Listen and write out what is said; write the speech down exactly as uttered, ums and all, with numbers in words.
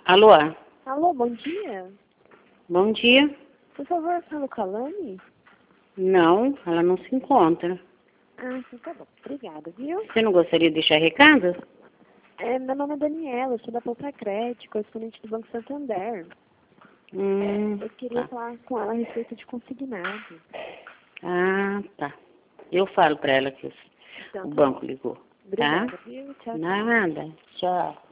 Alô? Alô, bom dia. Bom dia. Por favor, fala com a Lani? Não, ela não se encontra. Ah, então tá bom. Obrigada, viu? Você não gostaria de deixar recado? É, meu nome é Daniela, eu sou da Poupa Crédito, correspondente do Banco Santander. Hum, Eu queria tá. falar com ela a respeito de consignado. Ah, tá. Eu falo pra ela que o Então, o tá banco bom. ligou. Tá? Obrigada, viu? Tchau, tchau. Nada. Tchau.